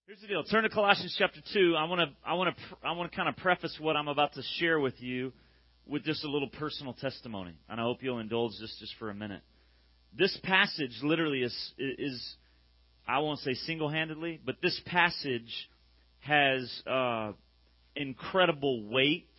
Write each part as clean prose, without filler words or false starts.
Here's the deal. Turn to Colossians chapter 2. I want to kind of preface what I'm about to share with you with just a little personal testimony. And I hope you'll indulge this just for a minute. This passage literally is I won't say single-handedly, but this passage has incredible weight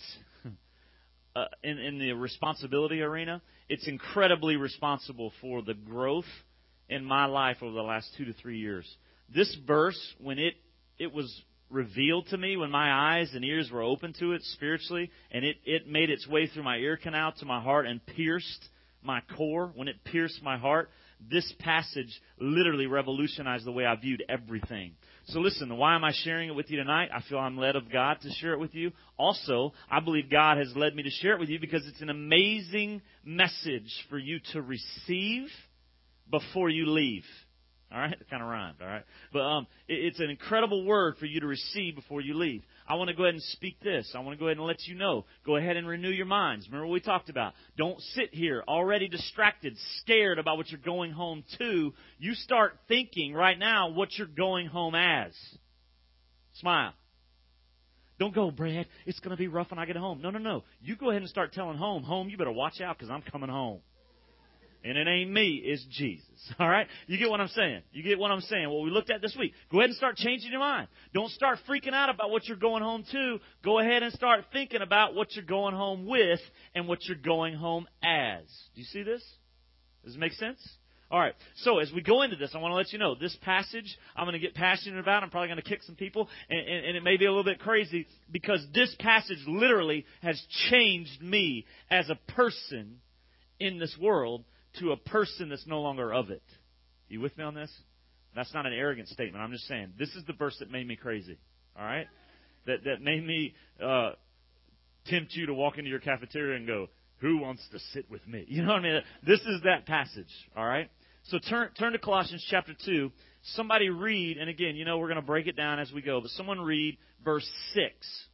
in the responsibility arena. It's incredibly responsible for the growth in my life over the last 2 to 3 years. This verse, when it was revealed to me, when my eyes and ears were open to it spiritually, and it made its way through my ear canal to my heart and pierced my core, when it pierced my heart, this passage literally revolutionized the way I viewed everything. So listen, why am I sharing it with you tonight? I feel I'm led of God to share it with you. Also, I believe God has led me to share it with you because it's an amazing message for you to receive before you leave. All right? It kind of rhymed, all right? But it's an incredible word for you to receive before you leave. I want to go ahead and speak this. I want to go ahead and let you know. Go ahead and renew your minds. Remember what we talked about. Don't sit here already distracted, scared about what you're going home to. You start thinking right now what you're going home as. Smile. Don't go, Brad, it's going to be rough when I get home. No. You go ahead and start telling home, you better watch out because I'm coming home. And it ain't me, it's Jesus. All right? You get what I'm saying? You get what I'm saying? What we looked at this week. Go ahead and start changing your mind. Don't start freaking out about what you're going home to. Go ahead and start thinking about what you're going home with and what you're going home as. Do you see this? Does it make sense? All right. So as we go into this, I want to let you know, this passage I'm going to get passionate about. I'm probably going to kick some people, and it may be a little bit crazy because this passage literally has changed me as a person in this world to a person that's no longer of it. You with me on this? That's not an arrogant statement. I'm just saying, this is the verse that made me crazy. All right? That made me tempt you to walk into your cafeteria and go, who wants to sit with me? You know what I mean? This is that passage. All right? So turn to Colossians chapter 2. Somebody read, and again, we're going to break it down as we go, but someone read verse 6.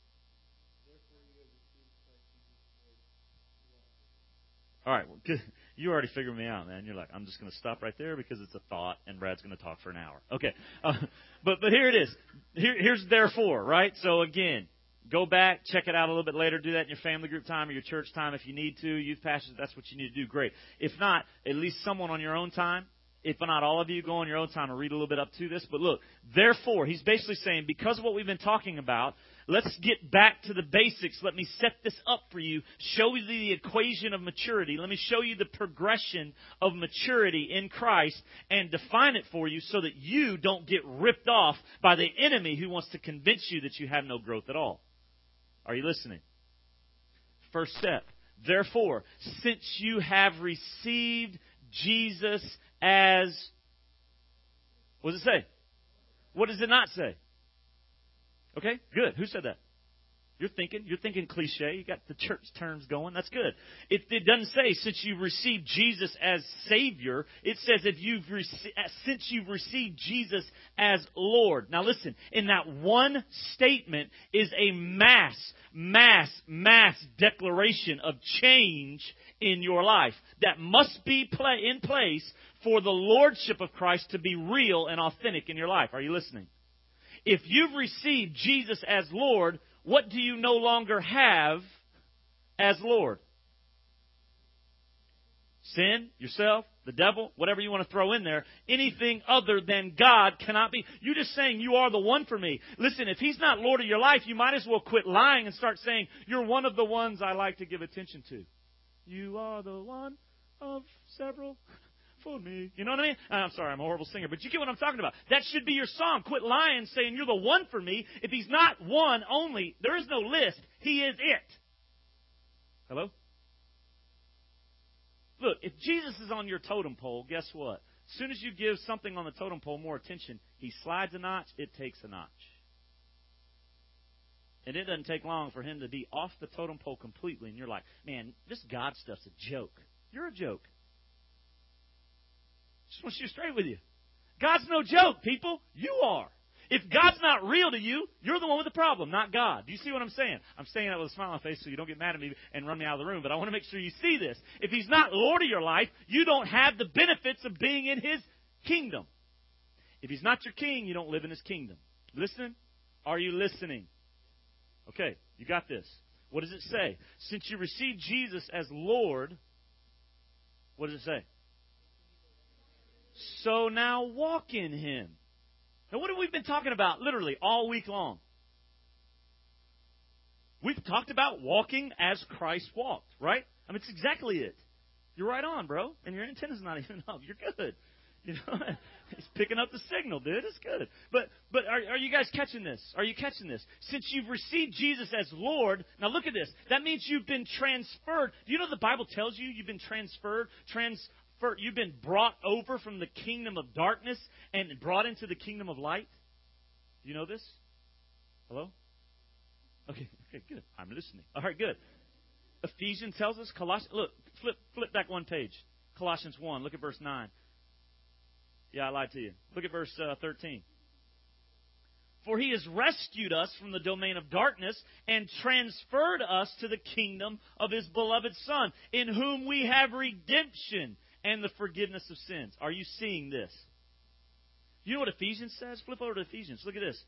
All right, well, good. You already figured me out, man. You're like, I'm just going to stop right there because it's a thought, and Brad's going to talk for an hour. Okay, but here it is. Here's therefore, right? So again, go back, check it out a little bit later. Do that in your family group time or your church time if you need to. Youth pastors, that's what you need to do. Great. If not, at least someone on your own time. If not all of you, go on your own time and read a little bit up to this. But look, therefore, he's basically saying, because of what we've been talking about, let's get back to the basics. Let me set this up for you. Show you the equation of maturity. Let me show you the progression of maturity in Christ and define it for you so that you don't get ripped off by the enemy who wants to convince you that you have no growth at all. Are you listening? First step. Therefore, since you have received Jesus as, what does it say? What does it not say? Okay, good. Who said that? You're thinking cliche. You got the church terms going. That's good. It doesn't say since you've received Jesus as Savior. It says since you've received Jesus as Lord. Now listen, in that one statement is a mass declaration of change in your life that must be in place for the Lordship of Christ to be real and authentic in your life. Are you listening? If you've received Jesus as Lord, what do you no longer have as Lord? Sin, yourself, the devil, whatever you want to throw in there. Anything other than God cannot be. You're just saying you are the one for me. Listen, if He's not Lord of your life, you might as well quit lying and start saying, you're one of the ones I like to give attention to. You are the one of several for me. You know what I mean? I'm sorry, I'm a horrible singer, but you get what I'm talking about. That should be your song. Quit lying, saying you're the one for me. If He's not one only, there is no list. He is it. Hello? Look, if Jesus is on your totem pole, guess what? As soon as you give something on the totem pole more attention, He slides a notch, it takes a notch. And it doesn't take long for Him to be off the totem pole completely, and you're like, man, this God stuff's a joke. You're a joke. Just want to shoot straight with you. God's no joke, people. You are. If God's not real to you, you're the one with the problem, not God. Do you see what I'm saying? I'm saying that with a smile on my face so you don't get mad at me and run me out of the room, but I want to make sure you see this. If He's not Lord of your life, you don't have the benefits of being in His kingdom. If He's not your king, you don't live in His kingdom. Listening? Are you listening? Okay, you got this. What does it say? Since you received Jesus as Lord, what does it say? So now walk in Him. Now, what have we been talking about literally all week long? We've talked about walking as Christ walked, right? I mean, it's exactly it. You're right on, bro. And your antenna's not even up. You're good. You know, he's picking up the signal, dude. It's good. But are you guys catching this? Are you catching this? Since you've received Jesus as Lord, now look at this. That means you've been transferred. Do you know the Bible tells you you've been transferred? You've been brought over from the kingdom of darkness and brought into the kingdom of light. Do you know this? Hello? Okay, good. I'm listening. All right, good. Ephesians tells us, look, flip back one page. Colossians 1, look at verse 9. Yeah, I lied to you. Look at verse 13. For He has rescued us from the domain of darkness and transferred us to the kingdom of His beloved Son, in whom we have redemption and the forgiveness of sins. Are you seeing this? You know what Ephesians says? Flip over to Ephesians. Look at this.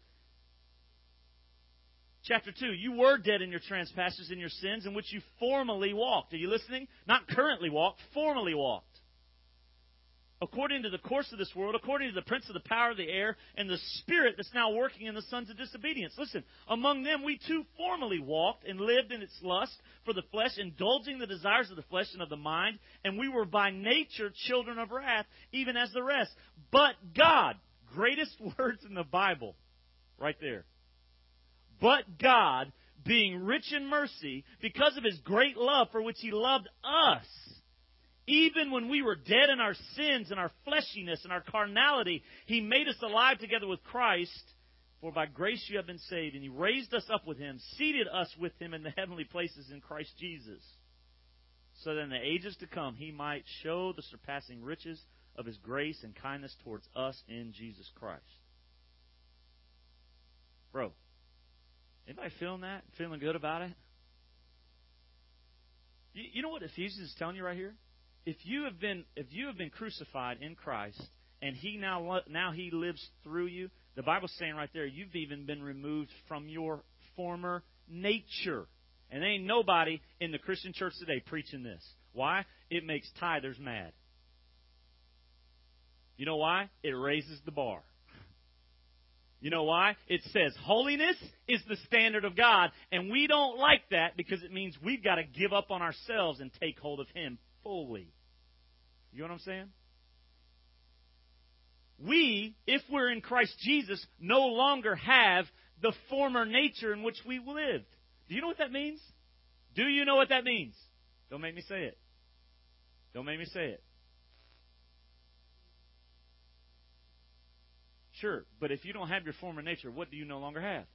Chapter 2, you were dead in your trespasses and your sins in which you formerly walked. Are you listening? Not currently walked, formerly walked. According to the course of this world, according to the prince of the power of the air, and the spirit that's now working in the sons of disobedience. Listen, among them we too formerly walked and lived in its lust for the flesh, indulging the desires of the flesh and of the mind, and we were by nature children of wrath, even as the rest. But God, greatest words in the Bible, right there. But God, being rich in mercy, because of His great love for which He loved us, even when we were dead in our sins and our fleshiness and our carnality, He made us alive together with Christ. For by grace you have been saved, and He raised us up with Him, seated us with Him in the heavenly places in Christ Jesus, so that in the ages to come He might show the surpassing riches of His grace and kindness towards us in Jesus Christ. Bro, anybody feeling that? Feeling good about it? You know what Ephesians is telling you right here? If you have been crucified in Christ, and He now He lives through you, the Bible's saying right there, you've even been removed from your former nature. And there ain't nobody in the Christian church today preaching this. Why? It makes tithers mad. You know why? It raises the bar. You know why? It says holiness is the standard of God, and we don't like that because it means we've got to give up on ourselves and take hold of Him fully. You know what I'm saying? We, if we're in Christ Jesus, no longer have the former nature in which we lived. Do you know what that means? Do you know what that means? Don't make me say it. Don't make me say it. Sure, but if you don't have your former nature, what do you no longer have?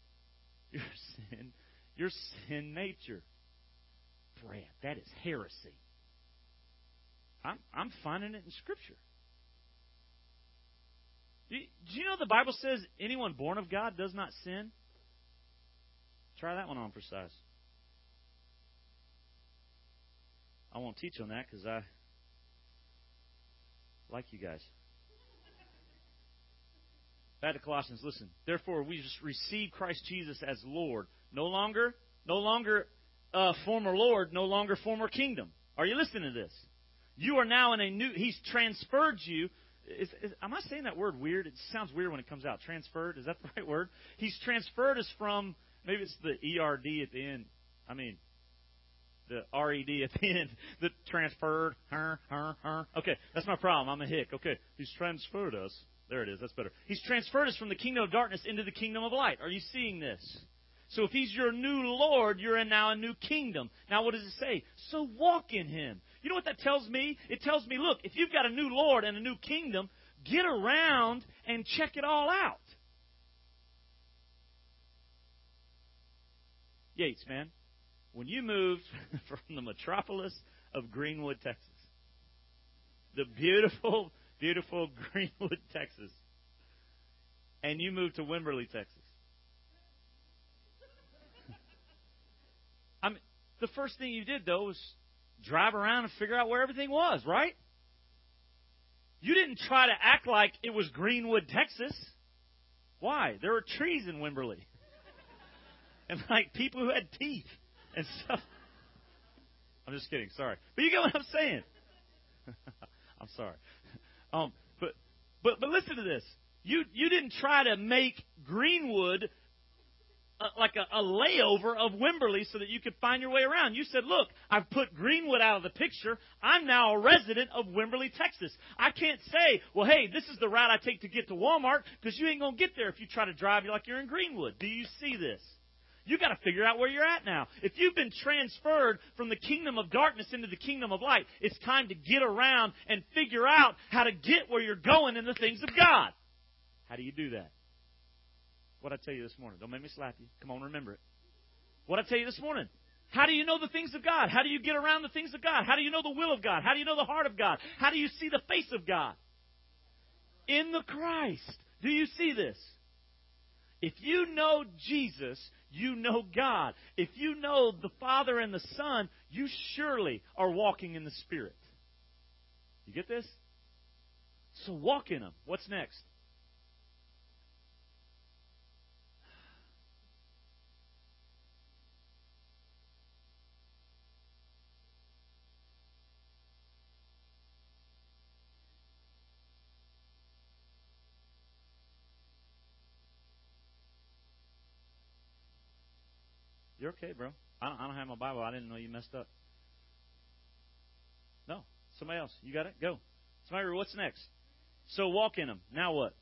Your sin nature. Brad, that is heresy. I'm finding it in Scripture. Do you know the Bible says anyone born of God does not sin? Try that one on for size. I won't teach on that because I like you guys. Back to Colossians, listen. Therefore, we just receive Christ Jesus as Lord. No longer former Lord, no longer former kingdom. Are you listening to this? You are now in a new... He's transferred you. Am I saying that word weird? It sounds weird when it comes out. Transferred, is that the right word? He's transferred us from... Maybe it's the ERD at the end. I mean, the RED at the end. The transferred. Okay, that's my problem. I'm a hick. Okay, He's transferred us. There it is. That's better. He's transferred us from the kingdom of darkness into the kingdom of light. Are you seeing this? So if He's your new Lord, you're in now a new kingdom. Now what does it say? So walk in Him. You know what that tells me? It tells me, look, if you've got a new Lord and a new kingdom, get around and check it all out. Yates, man, when you moved from the metropolis of Greenwood, Texas, the beautiful, beautiful Greenwood, Texas, and you moved to Wimberley, Texas, I mean, the first thing you did, though, was drive around and figure out where everything was, right? You didn't try to act like it was Greenwood, Texas. Why? There were trees in Wimberley. And like people who had teeth and stuff. I'm just kidding. Sorry. But you get what I'm saying. I'm sorry. But listen to this. You didn't try to make Greenwood like a layover of Wimberley so that you could find your way around. You said, look, I've put Greenwood out of the picture. I'm now a resident of Wimberley, Texas. I can't say, well, hey, this is the route I take to get to Walmart, because you ain't going to get there if you try to drive like you're in Greenwood. Do you see this? You got to figure out where you're at now. If you've been transferred from the kingdom of darkness into the kingdom of light, it's time to get around and figure out how to get where you're going in the things of God. How do you do that? What I tell you this morning. Don't make me slap you. Come on, remember it. What I tell you this morning. How do you know the things of God? How do you get around the things of God? How do you know the will of God? How do you know the heart of God? How do you see the face of God? In the Christ. Do you see this? If you know Jesus, you know God. If you know the Father and the Son, you surely are walking in the Spirit. You get this? So walk in them. What's next? You're okay, bro. I don't have my Bible. I didn't know you messed up. No. Somebody else. You got it? Go. Somebody, what's next? So walk in them. Now what?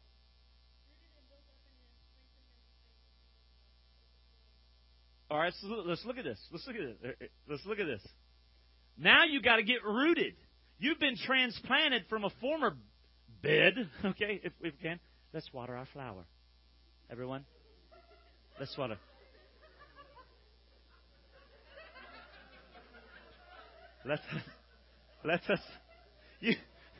All right, so let's look at this. Let's look at this. Now you got to get rooted. You've been transplanted from a former bed. Okay, if we can. Let's water our flower. Everyone, let's water. Let us. You.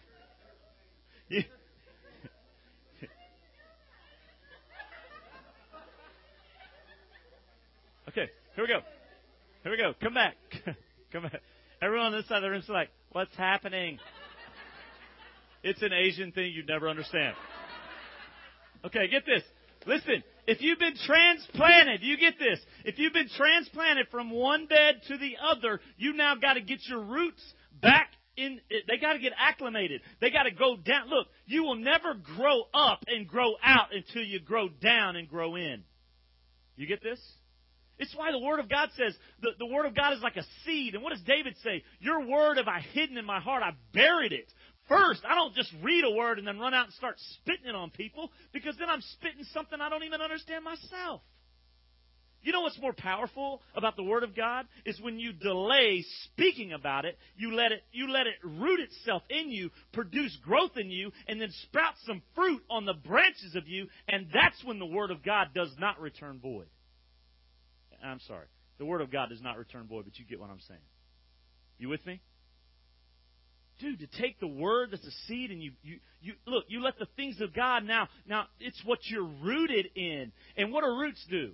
Okay, here we go. Come back. Come back. Everyone on this side of the room is like, what's happening? It's an Asian thing you'd never understand. Okay, get this. Listen, if you've been transplanted, you get this. If you've been transplanted from one bed to the other, you now got to get your roots back in. They got to get acclimated. They got to go down. Look, you will never grow up and grow out until you grow down and grow in. You get this? It's why the Word of God says the Word of God is like a seed. And what does David say? Your word have I hidden in my heart. I buried it. First, I don't just read a word and then run out and start spitting it on people, because then I'm spitting something I don't even understand myself. You know what's more powerful about the Word of God is when you delay speaking about it, you let it root itself in you, produce growth in you, and then sprout some fruit on the branches of you, and that's when the Word of God does not return void. I'm sorry. The Word of God does not return void, but you get what I'm saying. You with me? Dude, to take the Word that's a seed and you look, you let the things of God now it's what you're rooted in. And what do roots do?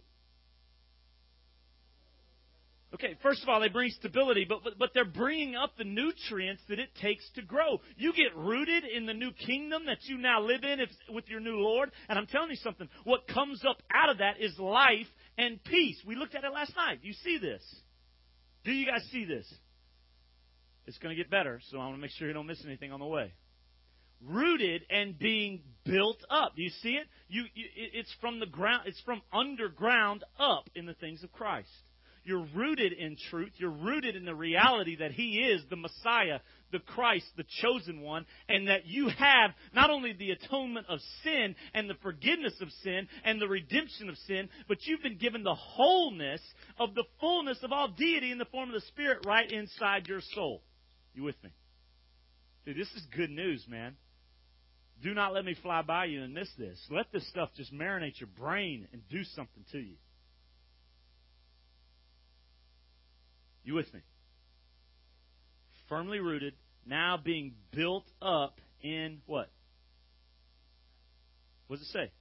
Okay, first of all, they bring stability, but they're bringing up the nutrients that it takes to grow. You get rooted in the new kingdom that you now live in with your new Lord, and I'm telling you something, what comes up out of that is life and peace. We looked at it last night. You see this? Do you guys see this? It's going to get better, so I want to make sure you don't miss anything on the way. Rooted and being built up. Do you see it? It's from the ground. It's from underground up in the things of Christ. You're rooted in truth. You're rooted in the reality that He is the Messiah, the Christ, the chosen one, and that you have not only the atonement of sin and the forgiveness of sin and the redemption of sin, but you've been given the wholeness of the fullness of all deity in the form of the Spirit right inside your soul. You with me? Dude, this is good news, man. Do not let me fly by you and miss this. Let this stuff just marinate your brain and do something to you. You with me? Firmly rooted, now being built up in what? What does it say?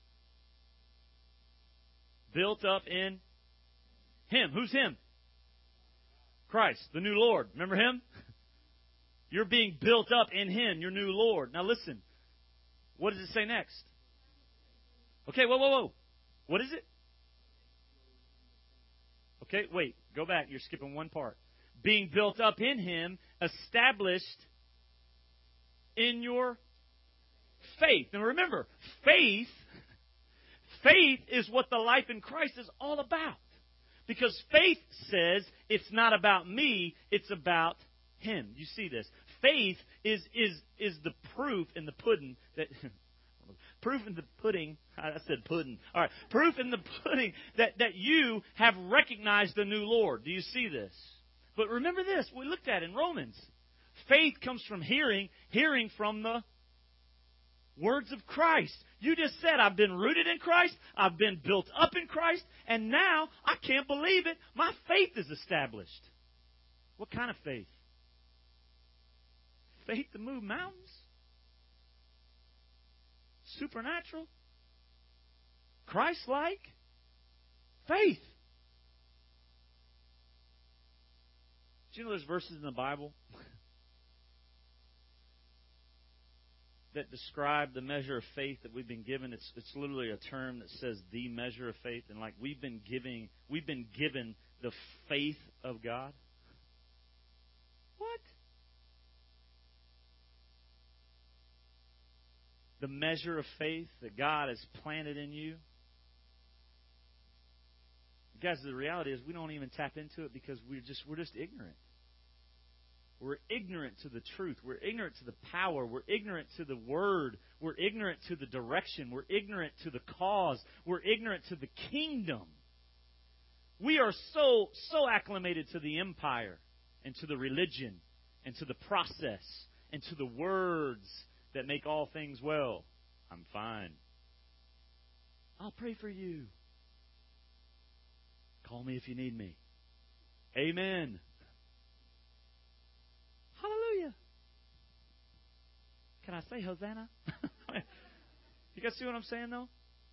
Built up in Him. Who's Him? Christ, the new Lord. Remember Him? You're being built up in Him, your new Lord. Now listen, what does it say next? Okay, whoa. What is it? Okay, wait. Go back. You're skipping one part. Being built up in Him, established in your faith. Now remember, faith is what the life in Christ is all about. Because faith says it's not about me, it's about Him. You see this? Faith is the proof in the pudding that proof in the pudding. I said pudding. All right, proof in the pudding that you have recognized the new Lord. Do you see this? But remember this, we looked at in Romans. Faith comes from hearing from the words of Christ. You just said, I've been rooted in Christ, I've been built up in Christ, and now, I can't believe it, my faith is established. What kind of faith? Faith to move mountains? Supernatural? Christ-like? Faith. Do you know there's verses in the Bible that describe the measure of faith that we've been given? It's literally a term that says the measure of faith, and like we've been given the faith of God. What? The measure of faith that God has planted in you. Guys, the reality is we don't even tap into it because we're just ignorant. We're ignorant to the truth. We're ignorant to the power. We're ignorant to the Word. We're ignorant to the direction. We're ignorant to the cause. We're ignorant to the kingdom. We are so acclimated to the empire and to the religion and to the process and to the words that make all things well. I'm fine. I'll pray for you. Call me if you need me. Amen. Hallelujah. Can I say Hosanna? You guys see what I'm saying, though?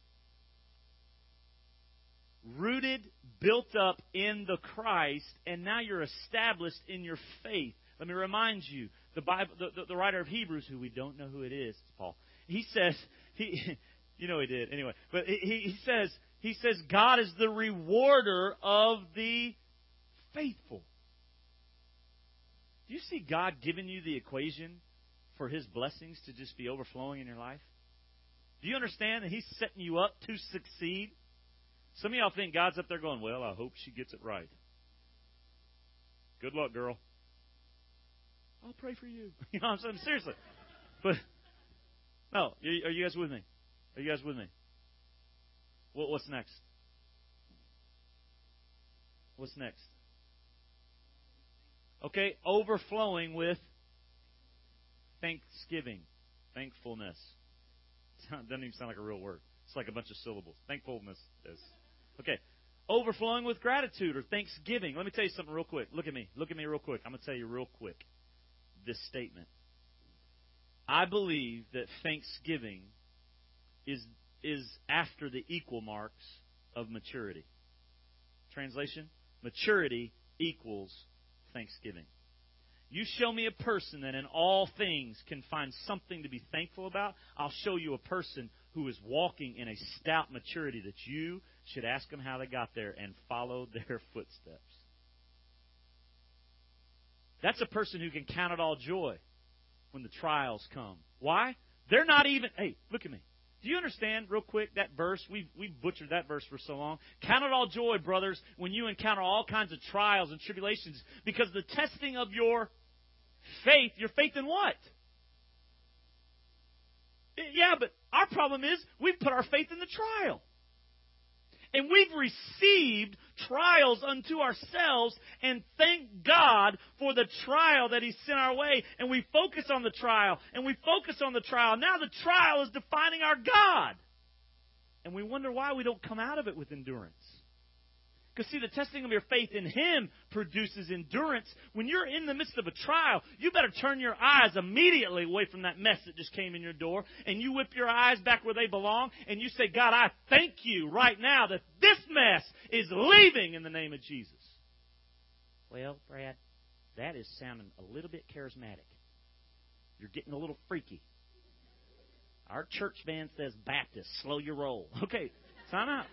Rooted, built up in the Christ, and now you're established in your faith. Let me remind you, the Bible, the writer of Hebrews, who we don't know who it is, it's Paul. He says, you know he did anyway, but he says God is the rewarder of the faithful. Do you see God giving you the equation for His blessings to just be overflowing in your life? Do you understand that He's setting you up to succeed? Some of y'all think God's up there going, well, I hope she gets it right. Good luck, girl. I'll pray for you. You know what I'm saying? Seriously. But, no, are you guys with me? Are you guys with me? What's next? What's next? Okay, overflowing with thanksgiving, thankfulness. It doesn't even sound like a real word. It's like a bunch of syllables. Thankfulness is. Okay, overflowing with gratitude or thanksgiving. Let me tell you something real quick. Look at me. Look at me real quick. I'm going to tell you real quick this statement. I believe that thanksgiving is after the equal marks of maturity. Translation? Maturity equals thanksgiving. You show me a person that in all things can find something to be thankful about, I'll show you a person who is walking in a stout maturity that you should ask them how they got there and follow their footsteps. That's a person who can count it all joy when the trials come. Why? They're not even, hey, look at me. Do you understand, real quick, that verse? We've butchered that verse for so long. Count it all joy, brothers, when you encounter all kinds of trials and tribulations, because the testing of your faith in what? Yeah, but our problem is we've put our faith in the trial. And we've received trials unto ourselves, and thank God for the trial that He sent our way. And we focus on the trial, and we focus on the trial. Now the trial is defining our God. And we wonder why we don't come out of it with endurance. Because, see, the testing of your faith in Him produces endurance. When you're in the midst of a trial, you better turn your eyes immediately away from that mess that just came in your door, and you whip your eyes back where they belong, and you say, God, I thank you right now that this mess is leaving in the name of Jesus. Well, Brad, that is sounding a little bit charismatic. You're getting a little freaky. Our church van says Baptist. Slow your roll. Okay, time out.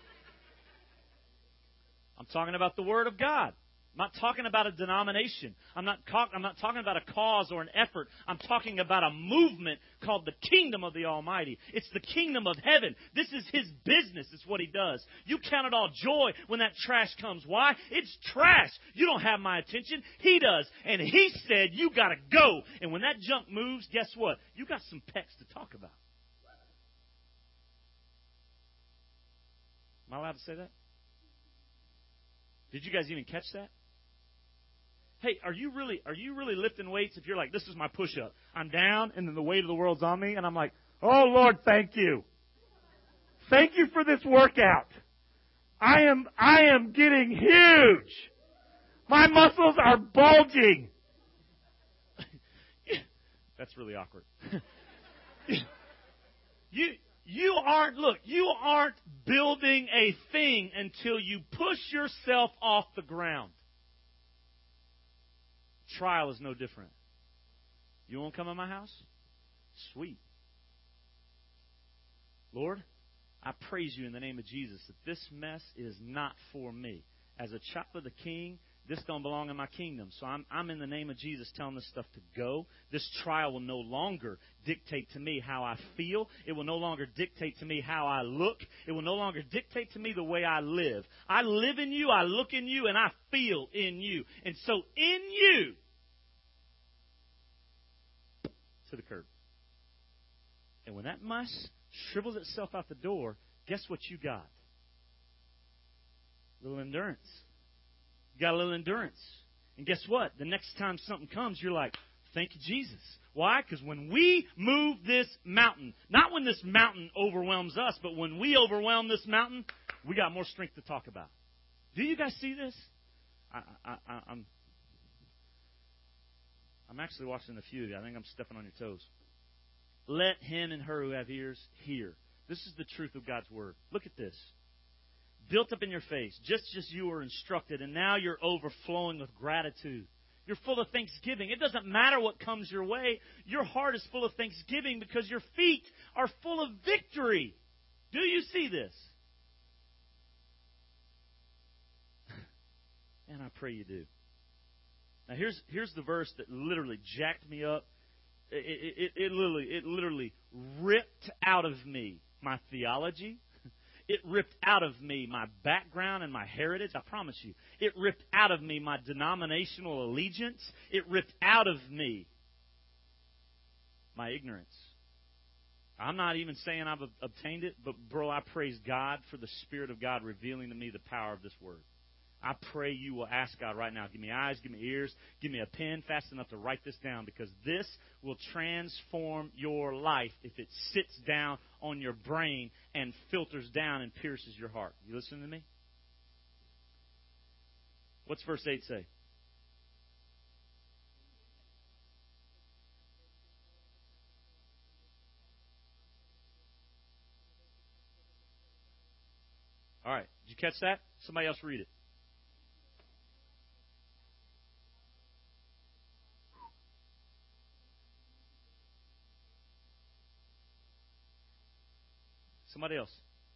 I'm talking about the Word of God. I'm not talking about a denomination. I'm not talking about a cause or an effort. I'm talking about a movement called the kingdom of the Almighty. It's the kingdom of heaven. This is His business. It's what He does. You count it all joy when that trash comes. Why? It's trash. You don't have my attention. He does. And He said, you got to go. And when that junk moves, guess what? You got some pecks to talk about. Am I allowed to say that? Did you guys even catch that? Hey, are you really lifting weights if you're like, this is my push-up. I'm down, and then the weight of the world's on me, and I'm like, oh, Lord, thank you. Thank you for this workout. I am getting huge. My muscles are bulging. That's really awkward. You aren't building a thing until you push yourself off the ground. Trial is no different. You won't come in my house? Sweet. Lord, I praise you in the name of Jesus that this mess is not for me. As a child of the King, this don't belong in my kingdom. So I'm in the name of Jesus telling this stuff to go. This trial will no longer dictate to me how I feel. It will no longer dictate to me how I look. It will no longer dictate to me the way I live. I live in you, I look in you, and I feel in you. And so in you, to the curb. And when that mess shrivels itself out the door, guess what you got? A little endurance. You got a little endurance. And guess what? The next time something comes, you're like, thank you, Jesus. Why? Because when we move this mountain, not when this mountain overwhelms us, but when we overwhelm this mountain, we got more strength to talk about. Do you guys see this? I'm actually watching a few of you. I think I'm stepping on your toes. Let him and her who have ears hear. This is the truth of God's Word. Look at this. Built up in your face, just as you were instructed, and now you're overflowing with gratitude. You're full of thanksgiving. It doesn't matter what comes your way. Your heart is full of thanksgiving because your feet are full of victory. Do you see this? And I pray you do. Now here's the verse that literally jacked me up. It literally ripped out of me my theology. It ripped out of me my background and my heritage. I promise you. It ripped out of me my denominational allegiance. It ripped out of me my ignorance. I'm not even saying I've obtained it, but bro, I praise God for the Spirit of God revealing to me the power of this Word. I pray you will ask God right now, give me eyes, give me ears, give me a pen fast enough to write this down, because this will transform your life if it sits down on your brain and filters down and pierces your heart. You listen to me? What's verse 8 say? All right. Did you catch that? Somebody else read it. Somebody else.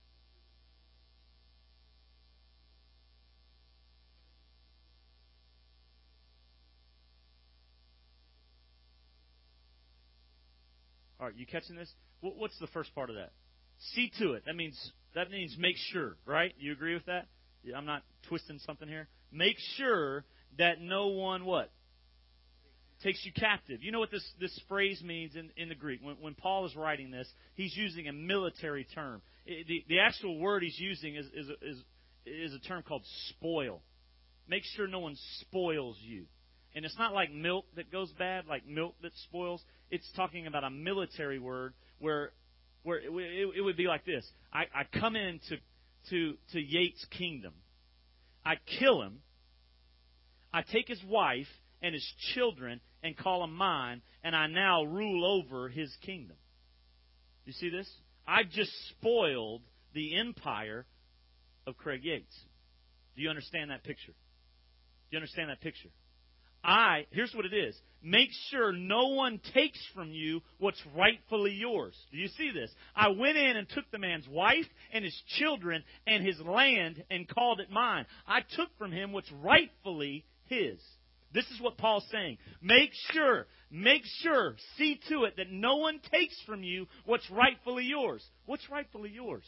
All right, you catching this? What's the first part of that? See to it. That means make sure, right? You agree with that? I'm not twisting something here. Make sure that no one what? Takes you captive. You know what this phrase means in the Greek? When Paul is writing this, he's using a military term. The actual word he's using is a term called spoil. Make sure no one spoils you. And it's not like milk that goes bad, like milk that spoils. It's talking about a military word where it would be like this. I come into Yates' kingdom. I kill him. I take his wife and his children and call them mine, and I now rule over his kingdom. You see this? I've just spoiled the empire of Craig Yates. Do you understand that picture? Do you understand that picture? here's what it is. Make sure no one takes from you what's rightfully yours. Do you see this? I went in and took the man's wife and his children and his land and called it mine. I took from him what's rightfully his. This is what Paul's saying. Make sure, see to it that no one takes from you what's rightfully yours. What's rightfully yours?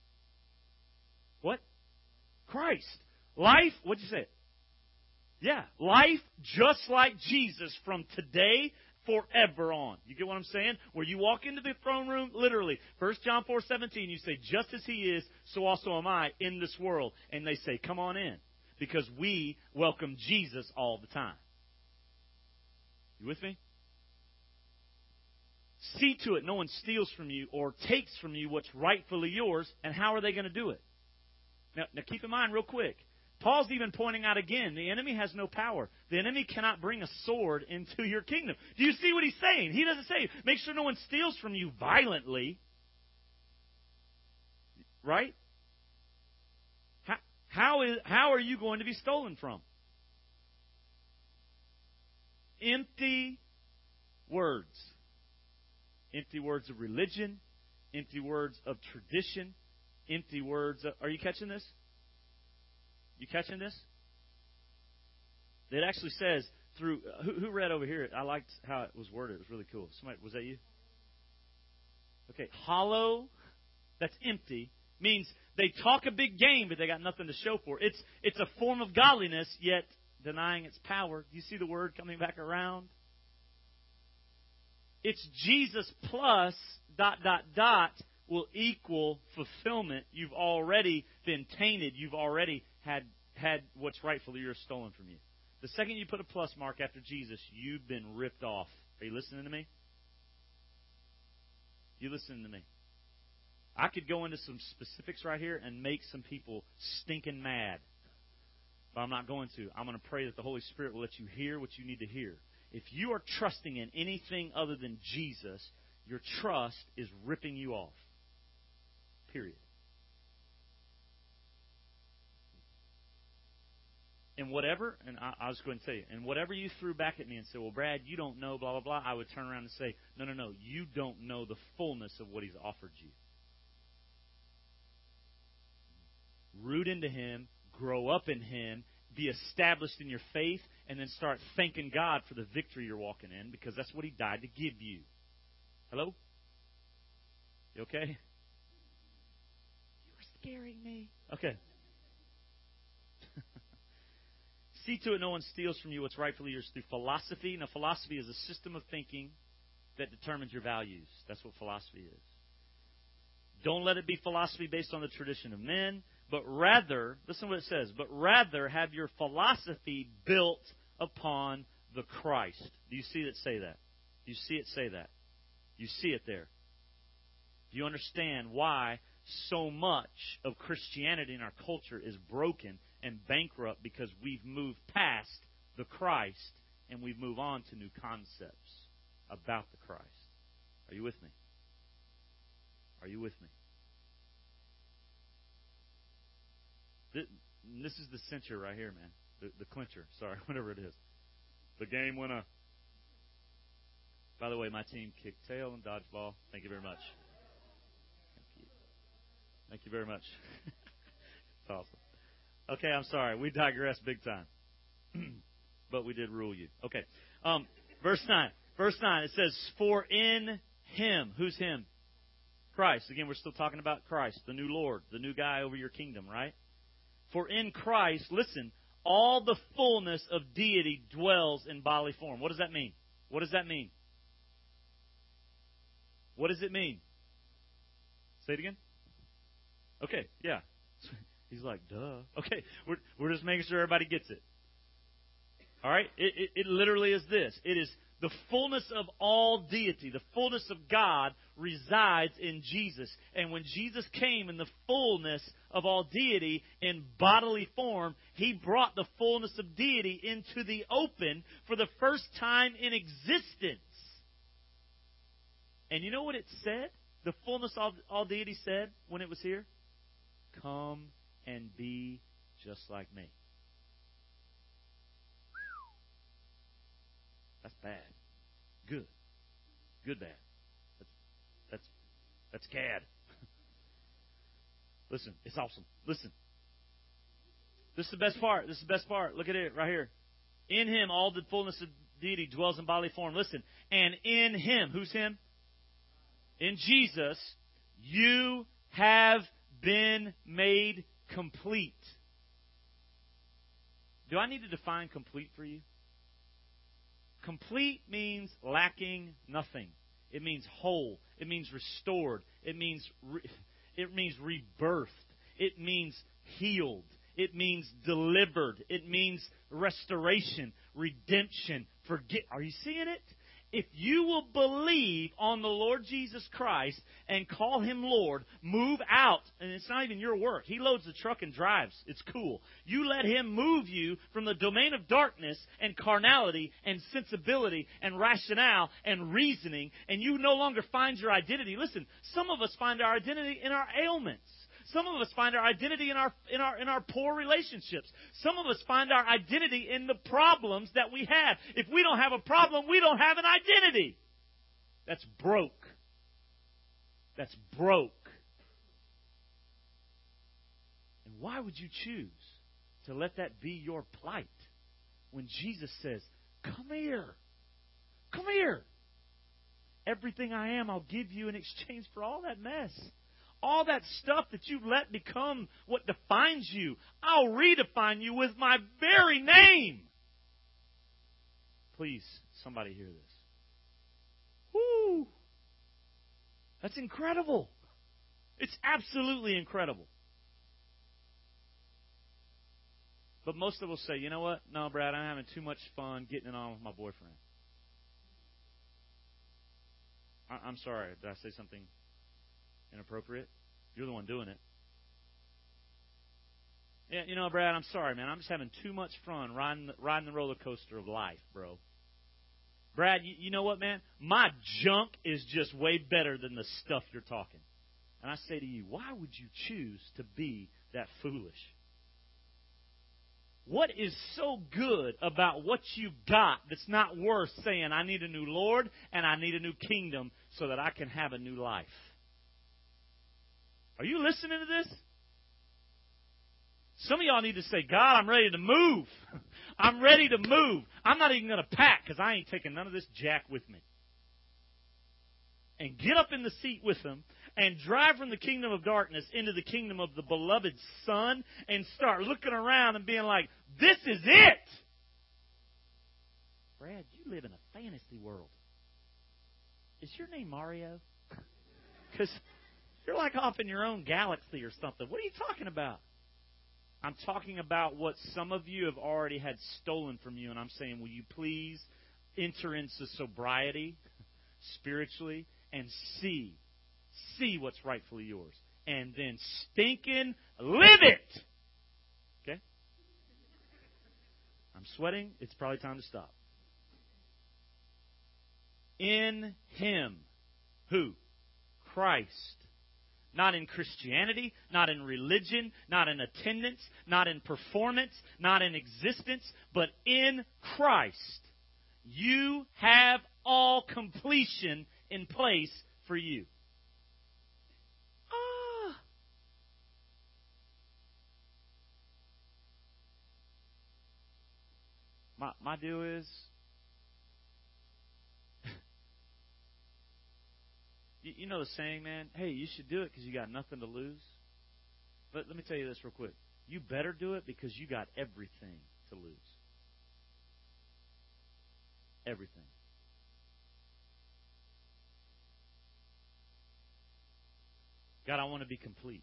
What? Christ. Life, what'd you say? Yeah, life just like Jesus from today forever on. You get what I'm saying? Where you walk into the throne room, literally, 1 John 4:17, you say, just as he is, so also am I in this world. And they say, come on in. Because we welcome Jesus all the time. You with me? See to it no one steals from you or takes from you what's rightfully yours. And how are they going to do it? Now keep in mind real quick. Paul's even pointing out again, the enemy has no power. The enemy cannot bring a sword into your kingdom. Do you see what he's saying? He doesn't say, make sure no one steals from you violently. Right? How are you going to be stolen from? Empty words. Empty words of religion. Empty words of tradition. Empty words of, are you catching this? You catching this? It actually says through, who read over here? I liked how it was worded. It was really cool. Somebody, was that you? Okay. Hollow, that's empty, means they talk a big game, but they got nothing to show for it. It's a form of godliness, yet denying its power. Do you see the word coming back around? It's Jesus plus ... will equal fulfillment. You've already been tainted. You've already had what's rightfully yours stolen from you. The second you put a plus mark after Jesus, you've been ripped off. Are you listening to me? You listening to me? I could go into some specifics right here and make some people stinking mad. But I'm not going to. I'm going to pray that the Holy Spirit will let you hear what you need to hear. If you are trusting in anything other than Jesus, your trust is ripping you off. Period. And whatever, and I was going to tell you, and whatever you threw back at me and said, well, Brad, you don't know, blah, blah, blah, I would turn around and say, no, you don't know the fullness of what He's offered you. Root into Him, grow up in Him, be established in your faith, and then start thanking God for the victory you're walking in, because that's what He died to give you. Hello? You okay? You were scaring me. Okay. See to it no one steals from you what's rightfully yours through philosophy. Now, philosophy is a system of thinking that determines your values. That's what philosophy is. Don't let it be philosophy based on the tradition of men, but rather, listen to what it says, but rather have your philosophy built upon the Christ. Do you see it say that? Do you see it say that? You see it there. Do you understand why so much of Christianity in our culture is broken and bankrupt? Because we've moved past the Christ and we've moved on to new concepts about the Christ. Are you with me? Are you with me? This is the cincher right here, man. The clincher. Sorry, whatever it is. The game winner. By the way, my team kicked tail in dodgeball. Thank you very much. Thank you very much. It's awesome. Okay, I'm sorry. We digress big time. But we did rule you. Okay. Verse 9. Verse 9, it says, for in Him. Who's Him? Christ. Again, we're still talking about Christ, the new Lord, the new guy over your kingdom, right? For in Christ, listen, all the fullness of deity dwells in bodily form. What does that mean? What does that mean? What does it mean? Say it again. Okay, yeah. He's like, duh. Okay, we're just making sure everybody gets it. All right? It literally is this. It is the fullness of all deity, the fullness of God resides in Jesus. And when Jesus came in the fullness of all deity in bodily form, He brought the fullness of deity into the open for the first time in existence. And you know what it said? The fullness of all deity said when it was here? Come and be just like me. That's bad. Good. Good bad. That's cad. Listen, it's awesome. Listen. This is the best part. This is the best part. Look at it right here. In Him, all the fullness of deity dwells in bodily form. Listen. And in Him, who's Him? In Jesus, you have been made complete. Do I need to define complete for you? Complete means lacking nothing. It means whole. It means restored. It means rebirthed. It means healed. It means delivered. It means restoration, redemption, forget. Are you seeing it? If you will believe on the Lord Jesus Christ and call Him Lord, move out. And it's not even your work. He loads the truck and drives. It's cool. You let Him move you from the domain of darkness and carnality and sensibility and rationale and reasoning, and you no longer find your identity. Listen, some of us find our identity in our ailments. Some of us find our identity in our poor relationships. Some of us find our identity in the problems that we have. If we don't have a problem, we don't have an identity. That's broke. That's broke. And why would you choose to let that be your plight when Jesus says, "Come here. Come here. Everything I am, I'll give you in exchange for all that mess. All that stuff that you let become what defines you, I'll redefine you with my very name." Please, somebody hear this. Woo! That's incredible. It's absolutely incredible. But most of us say, you know what? No, Brad, I'm having too much fun getting it on with my boyfriend. I'm sorry. Did I say something inappropriate? You're the one doing it. Yeah, you know, Brad, I'm sorry, man. I'm just having too much fun riding the roller coaster of life, bro. Brad, you know what, man? My junk is just way better than the stuff you're talking. And I say to you, why would you choose to be that foolish? What is so good about what you got that's not worth saying, I need a new Lord and I need a new kingdom so that I can have a new life? Are you listening to this? Some of y'all need to say, God, I'm ready to move. I'm ready to move. I'm not even going to pack because I ain't taking none of this jack with me. And get up in the seat with them and drive from the kingdom of darkness into the kingdom of the beloved Son and start looking around and being like, this is it. Brad, you live in a fantasy world. Is your name Mario? Because you're like off in your own galaxy or something. What are you talking about? I'm talking about what some of you have already had stolen from you, and I'm saying, will you please enter into sobriety spiritually and see what's rightfully yours, and then stinking live it. Okay? I'm sweating. It's probably time to stop. In Him. Who? Christ. Not in Christianity, not in religion, not in attendance, not in performance, not in existence, but in Christ. You have all completion in place for you. My deal is, you know the saying, man, hey, you should do it because you got nothing to lose. But let me tell you this real quick. You better do it because you got everything to lose. Everything. God, I want to be complete.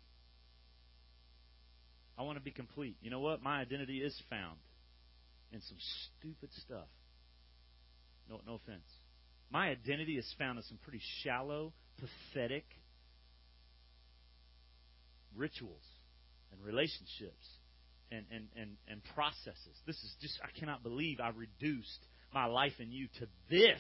I want to be complete. You know what? My identity is found in some stupid stuff. No offense. My identity is found in some pretty shallow, pathetic rituals and relationships and processes. This is just, I cannot believe I reduced my life in you to this.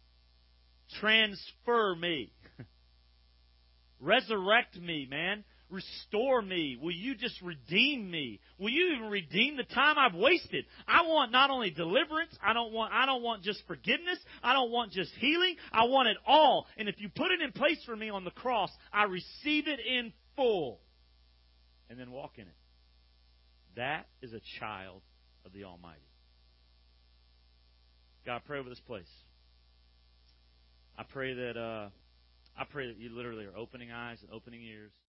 Transfer me. Resurrect me, man. restore me? Will you just redeem me? Will you even redeem the time I've wasted? I want not only deliverance, I don't want just forgiveness, I don't want just healing, I want it all. And if you put it in place for me on the cross, I receive it in full. And then walk in it. That is a child of the Almighty. God, I pray over this place. I pray that you literally are opening eyes and opening ears.